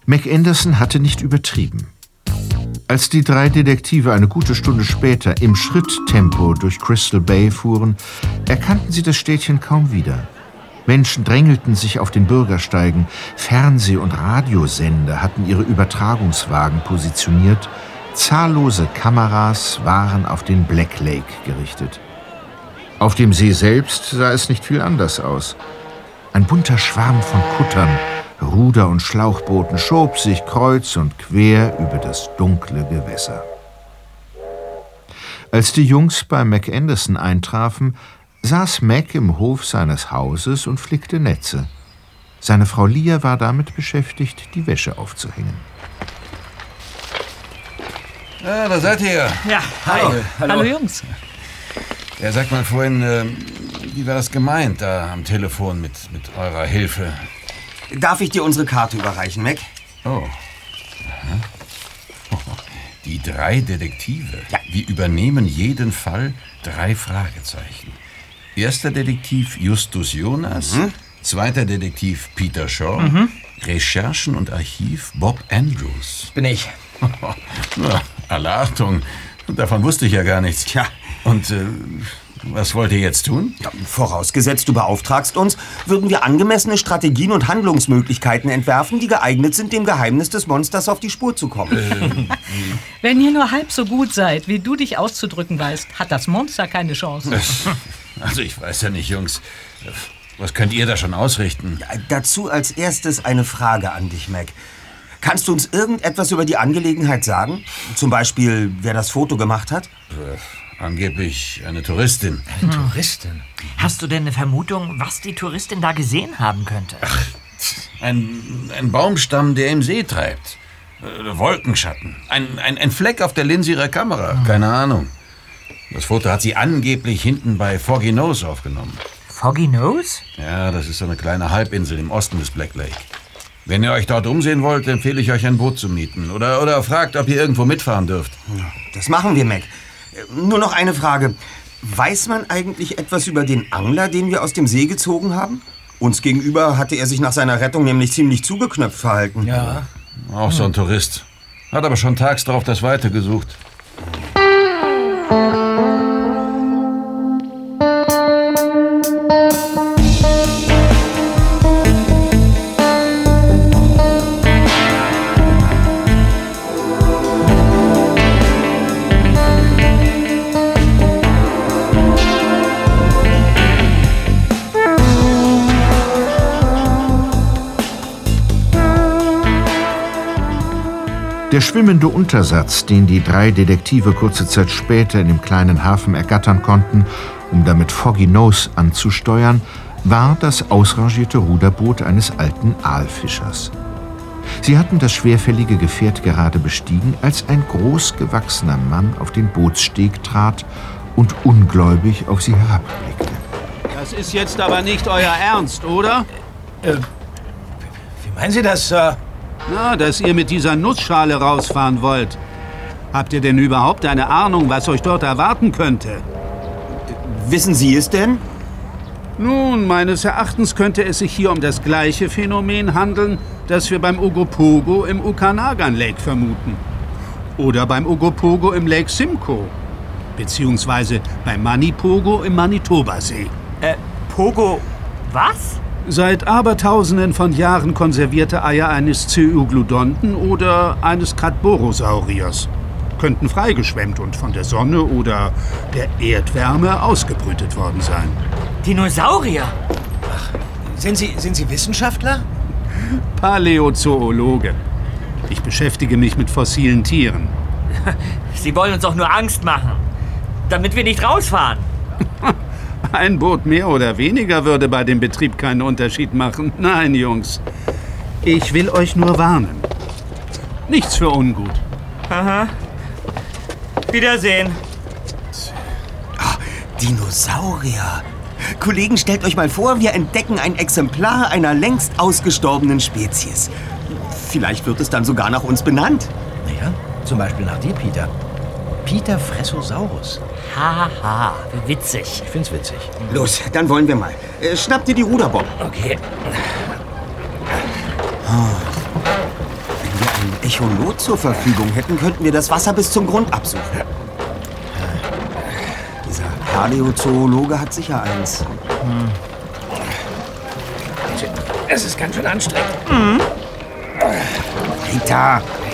Mac Anderson hatte nicht übertrieben. Als die 3 Detektive eine gute Stunde später im Schritttempo durch Crystal Bay fuhren, erkannten sie das Städtchen kaum wieder. Menschen drängelten sich auf den Bürgersteigen, Fernseh- und Radiosender hatten ihre Übertragungswagen positioniert, zahllose Kameras waren auf den Black Lake gerichtet. Auf dem See selbst sah es nicht viel anders aus. Ein bunter Schwarm von Kuttern, Ruder- und Schlauchbooten schob sich kreuz und quer über das dunkle Gewässer. Als die Jungs bei Mac Anderson eintrafen, saß Mac im Hof seines Hauses und flickte Netze. Seine Frau Lia war damit beschäftigt, die Wäsche aufzuhängen. Ja, da seid ihr. Ja, hi. Hallo Jungs. Ja, sag mal vorhin, wie war das gemeint da am Telefon mit eurer Hilfe? Darf ich dir unsere Karte überreichen, Mac? Oh. Aha. Die 3 Detektive. Ja. Wir übernehmen jeden Fall 3 Fragezeichen. Erster Detektiv Justus Jonas, zweiter Detektiv Peter Shaw, Recherchen und Archiv Bob Andrews. Bin ich. Na, alle Achtung, davon wusste ich ja gar nichts. Tja. Und was wollt ihr jetzt tun? Ja, vorausgesetzt, du beauftragst uns, würden wir angemessene Strategien und Handlungsmöglichkeiten entwerfen, die geeignet sind, dem Geheimnis des Monsters auf die Spur zu kommen. Wenn ihr nur halb so gut seid, wie du dich auszudrücken weißt, hat das Monster keine Chance. Also ich weiß ja nicht, Jungs. Was könnt ihr da schon ausrichten? Ja, dazu als erstes eine Frage an dich, Mac. Kannst du uns irgendetwas über die Angelegenheit sagen? Zum Beispiel, wer das Foto gemacht hat? Angeblich eine Touristin. Eine Touristin? Hast du denn eine Vermutung, was die Touristin da gesehen haben könnte? Ach, ein Baumstamm, der im See treibt. Wolkenschatten. Ein Fleck auf der Linse ihrer Kamera. Keine Ahnung. Das Foto hat sie angeblich hinten bei Foggy Nose aufgenommen. Foggy Nose? Ja, das ist so eine kleine Halbinsel im Osten des Black Lake. Wenn ihr euch dort umsehen wollt, empfehle ich euch ein Boot zu mieten. Oder fragt, ob ihr irgendwo mitfahren dürft. Das machen wir, Mac. Nur noch eine Frage. Weiß man eigentlich etwas über den Angler, den wir aus dem See gezogen haben? Uns gegenüber hatte er sich nach seiner Rettung nämlich ziemlich zugeknöpft verhalten. Ja. Auch so ein Tourist. Hat aber schon tags darauf das Weite gesucht. Der schwimmende Untersatz, den die 3 Detektive kurze Zeit später in dem kleinen Hafen ergattern konnten, um damit Foggy Nose anzusteuern, war das ausrangierte Ruderboot eines alten Aalfischers. Sie hatten das schwerfällige Gefährt gerade bestiegen, als ein großgewachsener Mann auf den Bootssteg trat und ungläubig auf sie herabblickte. Das ist jetzt aber nicht euer Ernst, oder? Wie meinen Sie das, Sir? Na, dass ihr mit dieser Nussschale rausfahren wollt. Habt ihr denn überhaupt eine Ahnung, was euch dort erwarten könnte? Wissen Sie es denn? Nun, meines Erachtens könnte es sich hier um das gleiche Phänomen handeln, das wir beim Ogopogo im Okanagan Lake vermuten. Oder beim Ogopogo im Lake Simcoe. Beziehungsweise beim Manipogo im Manitobasee. Pogo, was? Seit Abertausenden von Jahren konservierte Eier eines Zeuglodonten oder eines Kratborosauriers könnten freigeschwemmt und von der Sonne oder der Erdwärme ausgebrütet worden sein. Dinosaurier? Sind Sie Wissenschaftler? Paläozoologe. Ich beschäftige mich mit fossilen Tieren. Sie wollen uns doch nur Angst machen, damit wir nicht rausfahren. Ein Boot mehr oder weniger würde bei dem Betrieb keinen Unterschied machen. Nein, Jungs. Ich will euch nur warnen. Nichts für ungut. Aha. Wiedersehen. Dinosaurier. Kollegen, stellt euch mal vor, wir entdecken ein Exemplar einer längst ausgestorbenen Spezies. Vielleicht wird es dann sogar nach uns benannt. Naja, zum Beispiel nach dir, Peter. Peter Fressosaurus. Haha, wie witzig. Ich find's witzig. Los, dann wollen wir mal. Schnapp dir die Ruderbob. Okay. Echolot zur Verfügung hätten, könnten wir das Wasser bis zum Grund absuchen. Dieser Paläozoologe hat sicher eins. Es ist ganz schön anstrengend. Weiter!